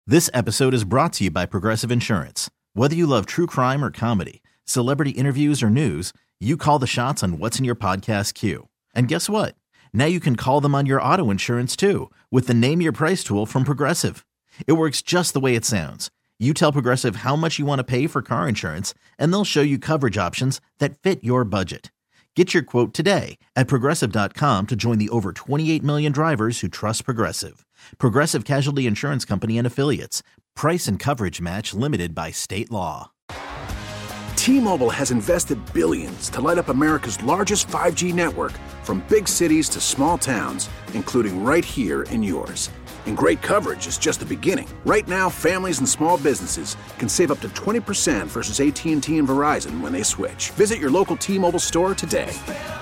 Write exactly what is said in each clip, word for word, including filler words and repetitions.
This episode is brought to you by Progressive Insurance. Whether you love true crime or comedy, celebrity interviews or news, you call the shots on what's in your podcast queue. And guess what? Now you can call them on your auto insurance too with the Name Your Price tool from Progressive. It works just the way it sounds. You tell Progressive how much you want to pay for car insurance, and they'll show you coverage options that fit your budget. Get your quote today at Progressive dot com to join the over twenty-eight million drivers who trust Progressive. Progressive Casualty Insurance Company and Affiliates. Price and coverage match limited by state law. T-Mobile has invested billions to light up America's largest five G network, from big cities to small towns, including right here in yours. And great coverage is just the beginning. Right now, families and small businesses can save up to twenty percent versus A T and T and Verizon when they switch. Visit your local T-Mobile store today.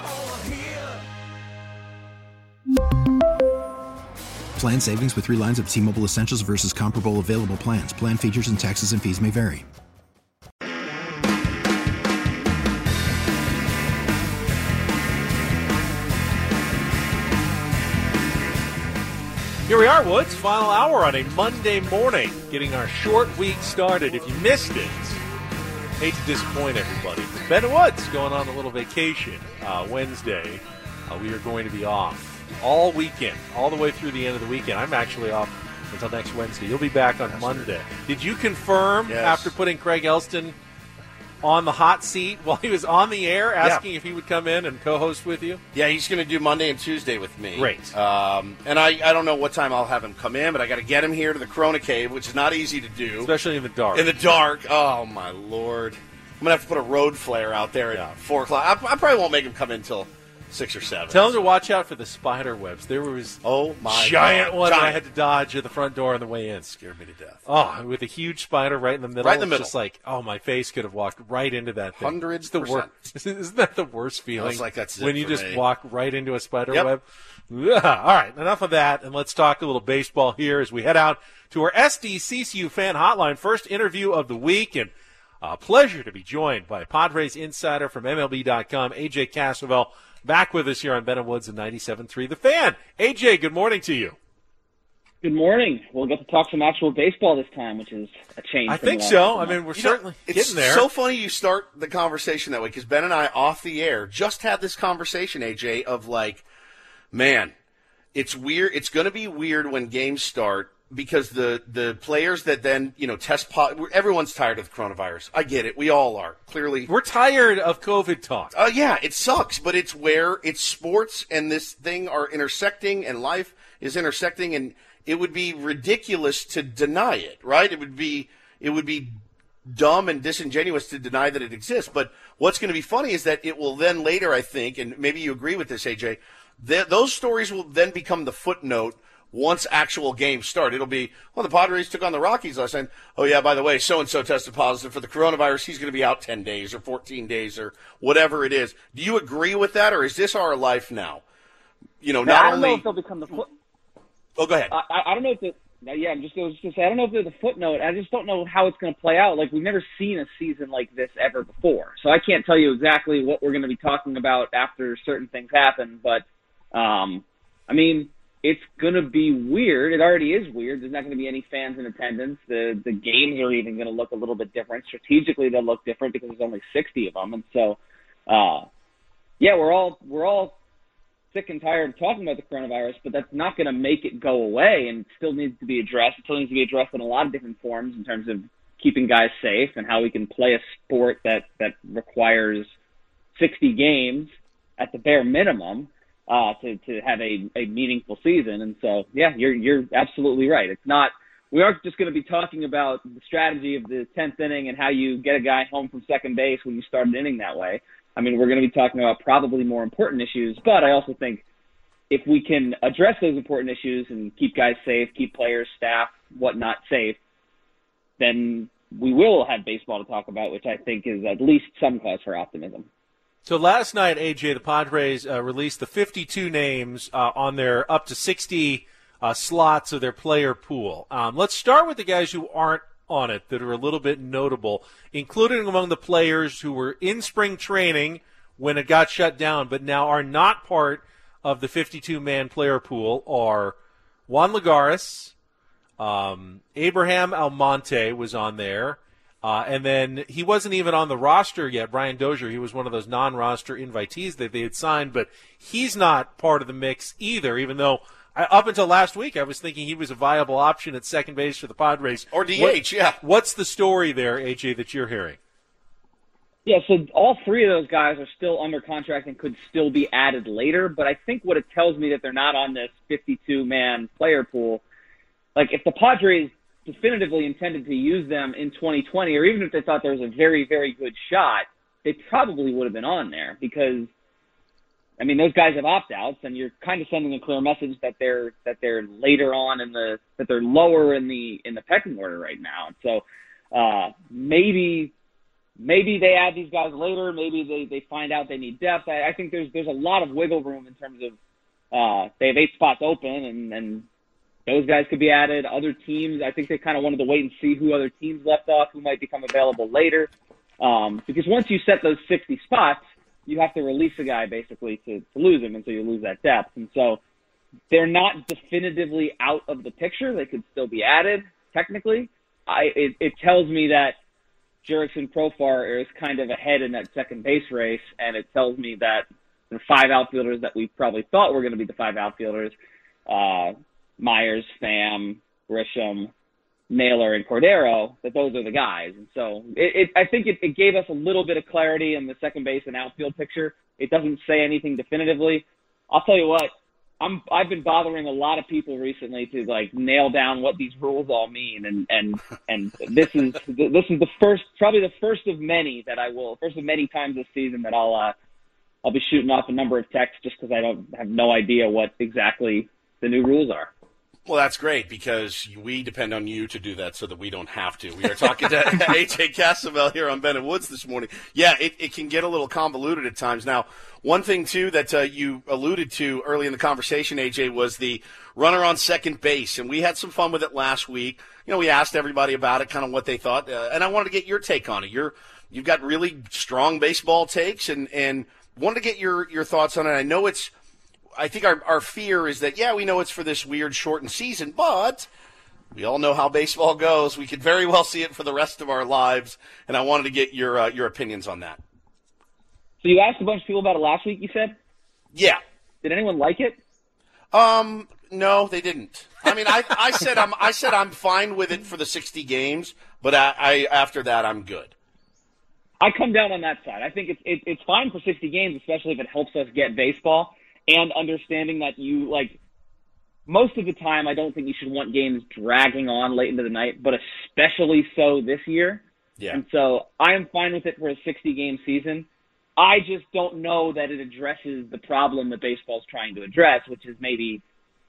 Plan savings with three lines of T-Mobile Essentials versus comparable available plans. Plan features and taxes and fees may vary. Here we are, Woods. Final hour on a Monday morning, getting our short week started. If you missed it, hate to disappoint everybody, but Ben Woods going on a little vacation uh, Wednesday. Uh, we are going to be off all weekend, all the way through the end of the weekend. I'm actually off until next Wednesday. You'll be back on Monday. Did you confirm Yes. after putting Craig Elston on the hot seat while he was on the air, asking Yeah. if he would come in and co-host with you? Yeah, he's going to do Monday and Tuesday with me. Great. Um, and I, I don't know what time I'll have him come in, but I got to get him here to the Corona Cave, which is not easy to do. Especially in the dark. In the dark. Oh, my Lord. I'm going to have to put a road flare out there at Yeah. four o'clock. I, I probably won't make him come in until six or seven. Tell him to watch out for the spider webs. There was Oh, my giant God. one that I Giant. had to dodge at the front door on the way in. Scared me to death. Oh, with a huge spider right in the middle. Right in the It's middle. Just like, oh, my face could have walked right into that thing. Hundred It's the percent. worst. Isn't that the worst feeling? Feels like that's it when you for just me. walk right into a spider Yep. web. Ugh. All right, enough of that, and let's talk a little baseball here as we head out to our S D C C U fan hotline. First interview of the week, and a pleasure to be joined by Padres insider from M L B dot com, A J Cassavell, back with us here on Ben and Woods and ninety-seven point three The Fan. A J, good morning to you. Good morning. We'll get to talk some actual baseball this time, which is a change. I from think the last so. couple I mean, months. we're You know, certainly it's getting there. so funny you start the conversation that way, because Ben and I, off the air, just had this conversation, A J, of like, man, it's weird. It's going to be weird when games start, because the, the players that then, you know, test po- – everyone's tired of the coronavirus. I get it. We all are, clearly. We're tired of COVID talk. Uh, yeah, it sucks, but it's where it's sports and this thing are intersecting, and life is intersecting, and it would be ridiculous to deny it, right? It would be it would be dumb and disingenuous to deny that it exists. But what's going to be funny is that it will then later, I think, and maybe you agree with this, A J, th- those stories will then become the footnote once actual games start. It'll be, well, the Padres took on the Rockies last night. Oh, yeah, by the way, so-and-so tested positive for the coronavirus. He's going to be out ten days or fourteen days or whatever it is. Do you agree with that, or is this our life now? You know, Now, not I don't only know if they'll become the foot. – oh, go ahead. I, I don't know if the. Yeah, I'm just going to say I don't know if they're the footnote. I just don't know how it's going to play out. Like, we've never seen a season like this ever before, so I can't tell you exactly what we're going to be talking about after certain things happen. But, um, I mean, it's going to be weird. It already is weird. There's not going to be any fans in attendance. The the games are even going to look a little bit different. Strategically, they'll look different because there's only sixty of them, and so, uh, yeah, we're all we're all. sick and tired of talking about the coronavirus, but that's not going to make it go away, and it still needs to be addressed. It still needs to be addressed in a lot of different forms in terms of keeping guys safe and how we can play a sport that, that requires sixty games at the bare minimum uh, to, to have a, a meaningful season. And so, yeah, you're you're absolutely right. It's not we aren't just going to be talking about the strategy of the tenth inning and how you get a guy home from second base when you start an inning that way. I mean, we're going to be talking about probably more important issues, but I also think if we can address those important issues and keep guys safe, keep players, staff, whatnot safe, then we will have baseball to talk about, which I think is at least some cause for optimism. So last night, A J, the Padres uh, released the fifty-two names uh, on their up to sixty uh, slots of their player pool. Um, let's start with the guys who aren't on it that are a little bit notable, including among the players who were in spring training when it got shut down, but now are not part of the fifty-two man player pool are Juan Lagares, Um, Abraham Almonte was on there. Uh, and then he wasn't even on the roster yet, Brian Dozier. He was one of those non-roster invitees that they had signed, but he's not part of the mix either, even though I, up until last week I was thinking he was a viable option at second base for the Padres. Or D H, what, yeah. What's the story there, A J, that you're hearing? Yeah, so all three of those guys are still under contract and could still be added later, but I think what it tells me that they're not on this fifty-two man player pool, like if the Padres definitively intended to use them in twenty twenty, or even if they thought there was a very, very good shot, they probably would have been on there because, I mean, those guys have opt-outs, and you're kind of sending a clear message that they're that they're later on in the that they're lower in the in the pecking order right now. So uh, maybe maybe they add these guys later. Maybe they, they find out they need depth. I, I think there's there's a lot of wiggle room in terms of uh, they have eight spots open, and and those guys could be added. Other teams, I think they kind of wanted to wait and see who other teams left off, who might become available later. Um, because once you set those sixty spots, you have to release a guy basically to, to lose him, and so you lose that depth. And so they're not definitively out of the picture. They could still be added, technically. I It, it tells me that Jurickson Profar is kind of ahead in that second base race, and it tells me that the five outfielders that we probably thought were going to be the five outfielders, uh, Myers, Pham, Grisham, Naylor, and Cordero, that those are the guys. And so it, it, I think it, it gave us a little bit of clarity in the second base and outfield picture. It doesn't say anything definitively. I'll tell you what, I'm, I've been bothering a lot of people recently to like nail down what these rules all mean. And, and, and this is, this is the first, probably the first of many that I will, first of many times this season that I'll, uh, I'll be shooting off a number of texts just because I don't have no idea what exactly the new rules are. Well, that's great because we depend on you to do that so that we don't have to. We are talking to A J Cassavell here on Bennett Woods this morning. Yeah, it, it can get a little convoluted at times. Now, one thing, too, that uh, you alluded to early in the conversation, A J, was the runner on second base. And we had some fun with it last week. You know, we asked everybody about it, kind of what they thought. Uh, and I wanted to get your take on it. You're, you've got really strong baseball takes and, and wanted to get your, your thoughts on it. I know it's I think our, our fear is that, yeah, we know it's for this weird shortened season, but we all know how baseball goes. We could very well see it for the rest of our lives, and I wanted to get your uh, your opinions on that. So you asked a bunch of people about it last week, you said? Yeah. Did anyone like it? Um, no, they didn't. I mean, I, I said I'm I said I'm fine with it for the sixty games, but I, I after that I'm good. I come down on that side. I think it's it, it's fine for sixty games, especially if it helps us get baseball. And understanding that you, like, most of the time, I don't think you should want games dragging on late into the night, but especially so this year. Yeah. And so I am fine with it for a sixty-game season. I just don't know that it addresses the problem that baseball's trying to address, which is maybe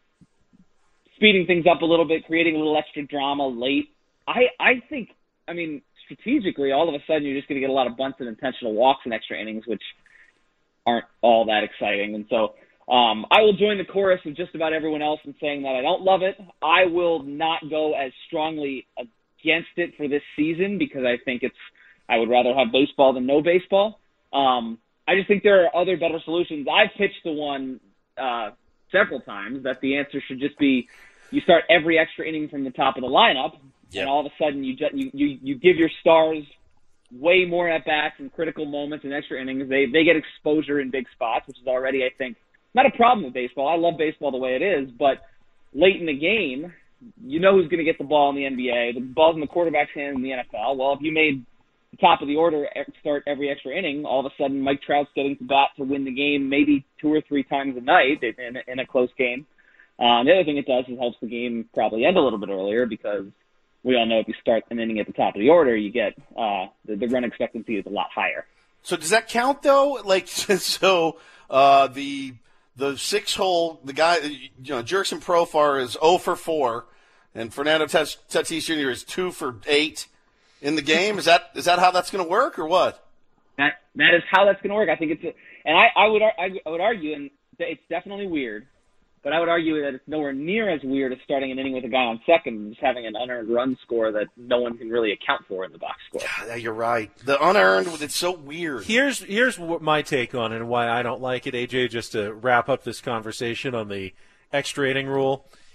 speeding things up a little bit, creating a little extra drama late. I, I think, I mean, strategically, all of a sudden you're just going to get a lot of bunts and intentional walks in extra innings, which aren't all that exciting. And so Um, I will join the chorus of just about everyone else in saying that I don't love it. I will not go as strongly against it for this season because I think it's I would rather have baseball than no baseball. Um, I just think there are other better solutions. I've pitched the one uh, several times that the answer should just be you start every extra inning from the top of the lineup, yep. and all of a sudden you, just, you you you give your stars way more at bats in critical moments and extra innings. They they get exposure in big spots, which is already I think. Not a problem with baseball. I love baseball the way it is, but late in the game, you know who's going to get the ball in the N B A. The ball's in the quarterback's hand in the N F L. Well, if you made the top of the order start every extra inning, all of a sudden Mike Trout's getting to bat to win the game maybe two or three times a night in, in a close game. Um, the other thing it does is helps the game probably end a little bit earlier because we all know if you start an inning at the top of the order, you get uh, the, the run expectancy is a lot higher. So does that count, though? Like, so uh, the – The six hole, the guy, you know, Jurickson Profar is zero for four, and Fernando Tatis Junior is two for eight in the game. Is that is that how that's going to work, or what? That that is how that's going to work. I think it's, a, and I, I would I would argue, and it's definitely weird, but I would argue that it's nowhere near as weird as starting an inning with a guy on second and just having an unearned run score that no one can really account for in the box score. Yeah, you're right. The unearned, it's so weird. Here's here's what my take on it and why I don't like it, A J, just to wrap up this conversation on the extra inning rule.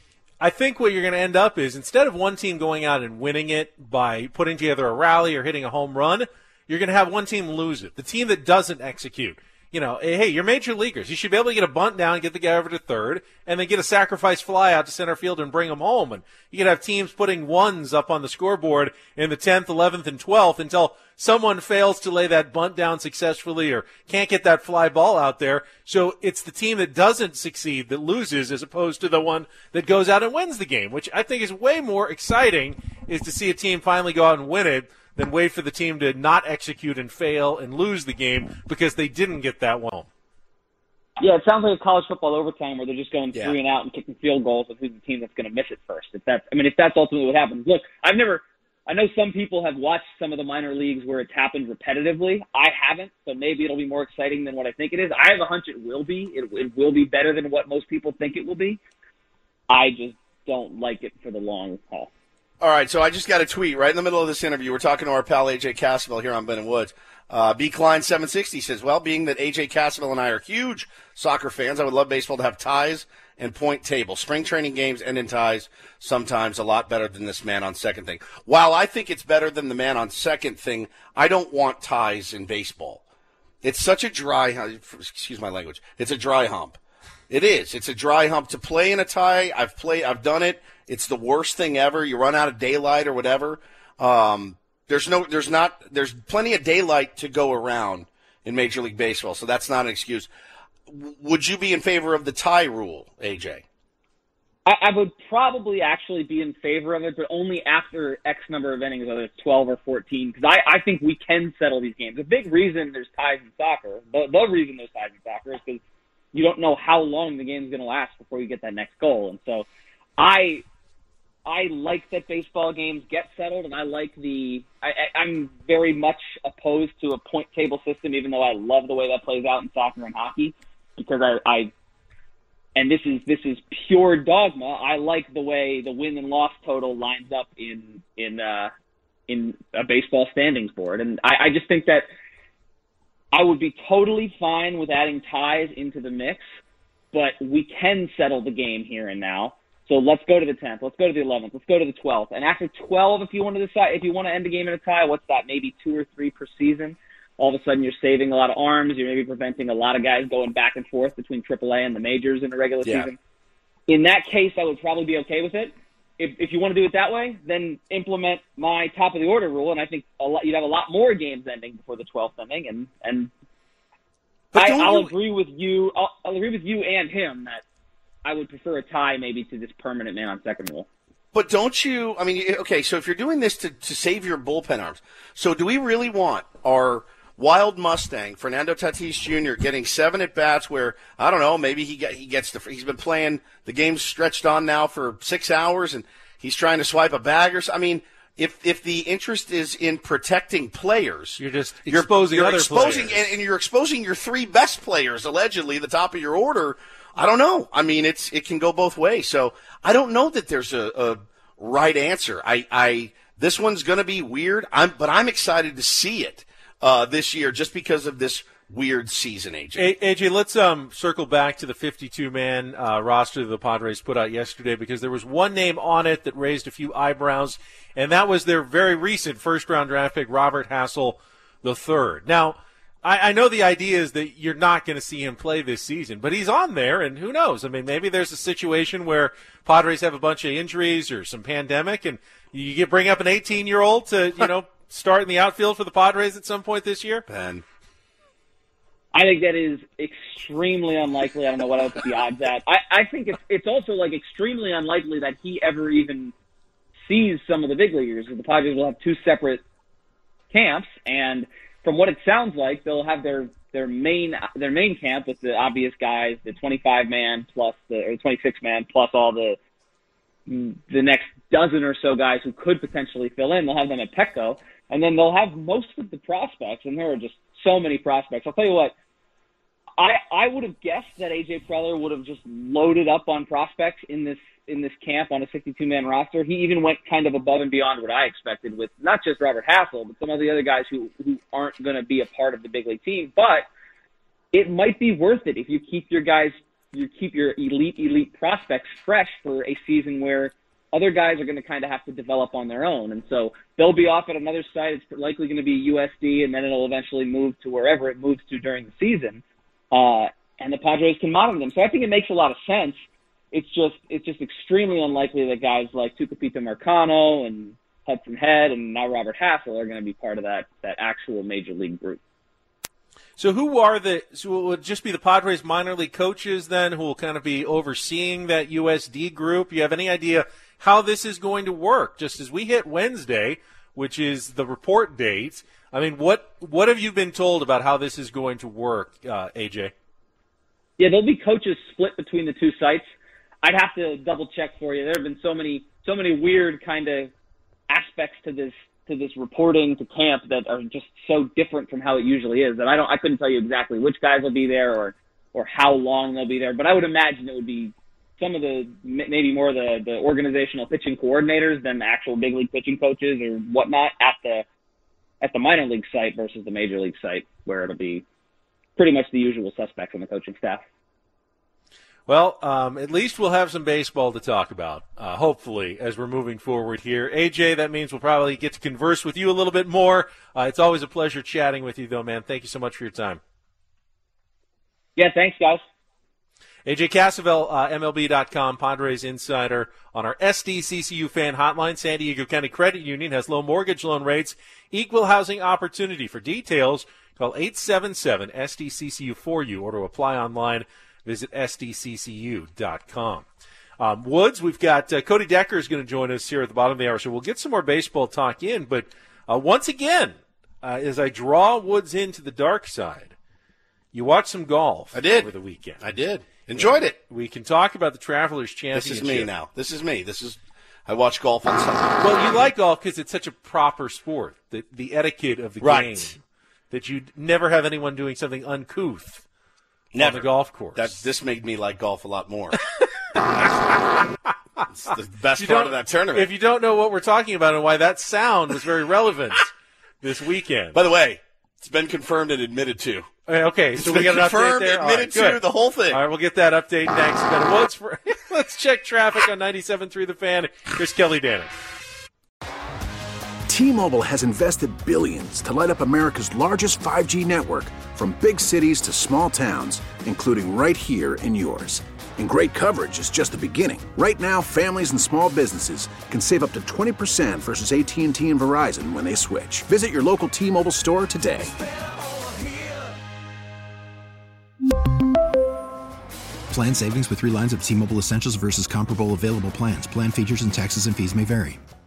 I think what you're going to end up is instead of one team going out and winning it by putting together a rally or hitting a home run, you're going to have one team lose it. The team that doesn't execute. You know, hey, you're major leaguers. You should be able to get a bunt down and get the guy over to third and then get a sacrifice fly out to center field and bring them home. And you could have teams putting ones up on the scoreboard in the tenth, eleventh, and twelfth until someone fails to lay that bunt down successfully or can't get that fly ball out there. So it's the team that doesn't succeed that loses as opposed to the one that goes out and wins the game, which I think is way more exciting, is to see a team finally go out and win it than wait for the team to not execute and fail and lose the game because they didn't get that one. Yeah, it sounds like a college football overtime where they're just going yeah. three and out and kicking field goals with who's the team that's going to miss it first. If that's, I mean, if that's ultimately what happens. Look, I've never, I know some people have watched some of the minor leagues where it's happened repetitively. I haven't, so maybe it'll be more exciting than what I think it is. I have a hunch it will be. It, it will be better than what most people think it will be. I just don't like it for the long haul. All right, so I just got a tweet right in the middle of this interview. We're talking to our pal A J Cassavell here on Ben and Woods. Uh, B. Klein seven sixty says, well, being that A J Cassavell and I are huge soccer fans, I would love baseball to have ties and point table. Spring training games end in ties, sometimes a lot better than this man on second thing. While I think it's better than the man on second thing, I don't want ties in baseball. It's such a dry, excuse my language, it's a dry hump. It is. It's a dry hump to play in a tie. I've played, I've done it. It's the worst thing ever. You run out of daylight or whatever. Um, there's no, there's not, there's plenty of daylight to go around in Major League Baseball, so that's not an excuse. W- would you be in favor of the tie rule, A J? I, I would probably actually be in favor of it, but only after X number of innings, whether it's twelve or fourteen, because I, I think we can settle these games. The big reason there's ties in soccer, the, the reason there's ties in soccer is because you don't know how long the game's going to last before you get that next goal. And so I I like that baseball games get settled, and I like the I, – I'm very much opposed to a point table system, even though I love the way that plays out in soccer and hockey, because I, I – and this is this is pure dogma. I like the way the win and loss total lines up in in uh, in a baseball standings board, and I, I just think that I would be totally fine with adding ties into the mix, but we can settle the game here and now. So let's go to the tenth. Let's go to the eleventh. Let's go to the twelfth. And after twelve, if you want to decide, if you want to end the game in a tie, what's that? Maybe two or three per season. All of a sudden, you're saving a lot of arms. You're maybe preventing a lot of guys going back and forth between triple A and the majors in the regular Yeah. season. In that case, I would probably be okay with it. If if you want to do it that way, then implement my top of the order rule, and I think a lot, you'd have a lot more games ending before the twelfth inning. And and I, I'll you... agree with you. I'll, I'll agree with you and him that I would prefer a tie maybe to this permanent man on second rule. But don't you, I mean, okay, so if you're doing this to, to save your bullpen arms, so do we really want our wild Mustang, Fernando Tatis Junior, getting seven at-bats where, I don't know, maybe he get, he gets the, he's been playing, the game's stretched on now for six hours and he's trying to swipe a bag or something. I mean, if if the interest is in protecting players, you're just you're, exposing you're other exposing, players. And, and you're exposing your three best players, allegedly, the top of your order. I don't know. I mean, it's it can go both ways. So I don't know that there's a, a right answer. I, I this one's going to be weird. I'm, but I'm excited to see it uh, this year just because of this weird season. A J, A J, let's um circle back to the fifty-two man uh, roster that the Padres put out yesterday, because there was one name on it that raised a few eyebrows, and that was their very recent first round draft pick, Robert Hassell the third. Now, I, I know the idea is that you're not going to see him play this season, but he's on there, and who knows? I mean, maybe there's a situation where Padres have a bunch of injuries or some pandemic, and you get bring up an eighteen-year-old to, you know, start in the outfield for the Padres at some point this year. Ben, I think that is extremely unlikely. I don't know what I would put the odds at. I, I think it's it's also like extremely unlikely that he ever even sees some of the big leaguers. The Padres will have two separate camps, and from what it sounds like, they'll have their, their main their main camp with the obvious guys, the twenty-five man plus the or twenty-six man plus all the the next dozen or so guys who could potentially fill in. They'll have them at Petco, and then they'll have most of the prospects, and there are just so many prospects. I'll tell you what, I I would have guessed that A J Preller would have just loaded up on prospects in this in this camp on a sixty-two man roster. He even went kind of above and beyond what I expected with not just Robert Hassell, but some of the other guys who, who aren't going to be a part of the big league team. But it might be worth it if you keep your guys you keep your elite, elite prospects fresh for a season where other guys are going to kind of have to develop on their own. And so they'll be off at another site. It's likely going to be U S D, and then it'll eventually move to wherever it moves to during the season. Uh, and the Padres can monitor them. So I think it makes a lot of sense. It's just it's just extremely unlikely that guys like Tucupita Marcano and Hudson Head and now Robert Hassell are going to be part of that that actual major league group. So who are the – so it would just be the Padres minor league coaches then who will kind of be overseeing that U S D group? You have any idea how this is going to work? Just as we hit Wednesday, which is the report date, I mean, what what have you been told about how this is going to work, uh, A J? Yeah, there'll be coaches split between the two sites. I'd have to double-check for you. There have been so many so many weird kind of aspects to this to this reporting to camp that are just so different from how it usually is that I don't I couldn't tell you exactly which guys will be there or or how long they'll be there, but I would imagine it would be some of the maybe more the the organizational pitching coordinators than the actual big league pitching coaches or whatnot at the at the minor league site versus the major league site, where it'll be pretty much the usual suspects on the coaching staff. Well, um, at least we'll have some baseball to talk about, uh, hopefully, as we're moving forward here. A J, that means we'll probably get to converse with you a little bit more. Uh, it's always a pleasure chatting with you, though, man. Thank you so much for your time. Yeah, thanks, guys. A J Cassavell, uh, M L B dot com, Padres insider on our S D C C U fan hotline. San Diego County Credit Union has low mortgage loan rates, equal housing opportunity. For details, call eight seven seven S D C C U for you or to apply online. Visit S D C C U dot com. Um, Woods, we've got uh, Cody Decker is going to join us here at the bottom of the hour, so we'll get some more baseball talk in. But uh, once again, uh, as I draw Woods into the dark side, you watched some golf I did. over the weekend. I did. Enjoyed yeah. it. We can talk about the Travelers Championship. This is me now. This is me. This is I watch golf on Sunday. Well, you like golf because it's such a proper sport, the, the etiquette of the right. game, that you never have anyone doing something uncouth. Never. On the golf course. That, this made me like golf a lot more. It's the best part of that tournament. If you don't know what we're talking about and why that sound was very relevant this weekend. By the way, it's been confirmed and admitted to. Okay, so it's we got an update there? Admitted right, to, the whole thing. All right, we'll get that update next. Ben Woods for, let's check traffic on ninety-seven point three The Fan. Here's Kelly Danick. T-Mobile has invested billions to light up America's largest five G network, from big cities to small towns, including right here in yours. And great coverage is just the beginning. Right now, families and small businesses can save up to twenty percent versus A T and T and Verizon when they switch. Visit your local T-Mobile store today. Plan savings with three lines of T-Mobile Essentials versus comparable available plans. Plan features and taxes and fees may vary.